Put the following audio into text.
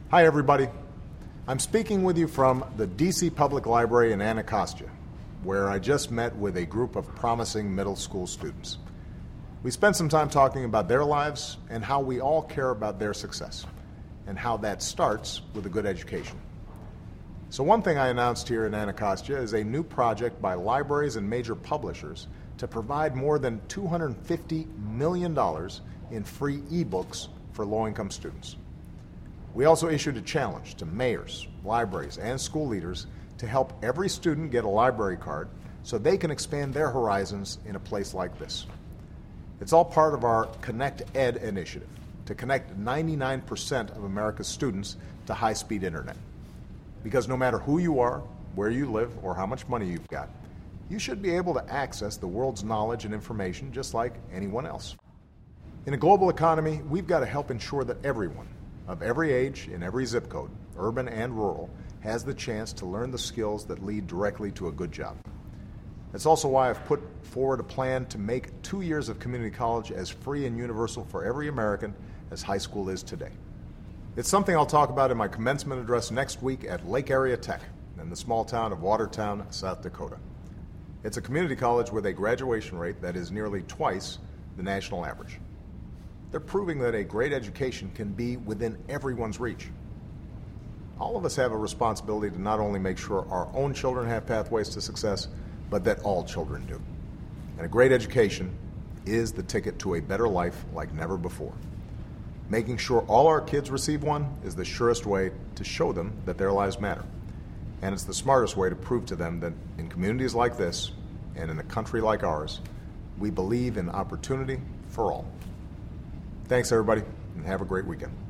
Hi, everybody. I'm speaking with you from the DC Public Library in Anacostia, where I just met with a group of promising middle school students. We spent some time talking about their lives and how we all care about their success, and how that starts with a good education. So one thing I announced here in Anacostia is a new project by libraries and major publishers to provide more than $250 million in free ebooks for low-income students. We also issued a challenge to mayors, libraries, and school leaders to help every student get a library card so they can expand their horizons in a place like this. It's all part of our Connect Ed initiative to connect 99% of America's students to high-speed internet. Because no matter who you are, where you live, or how much money you've got, you should be able to access the world's knowledge and information just like anyone else. In a global economy, we've got to help ensure that everyone, of every age, in every zip code, urban and rural, has the chance to learn the skills that lead directly to a good job. That's also why I've put forward a plan to make 2 years of community college as free and universal for every American as high school is today. It's something I'll talk about in my commencement address next week at Lake Area Tech in the small town of Watertown, South Dakota. It's a community college with a graduation rate that is nearly twice the national average. They're proving that a great education can be within everyone's reach. All of us have a responsibility to not only make sure our own children have pathways to success, but that all children do. And a great education is the ticket to a better life like never before. Making sure all our kids receive one is the surest way to show them that their lives matter. And it's the smartest way to prove to them that in communities like this and in a country like ours, we believe in opportunity for all. Thanks, everybody, and have a great weekend.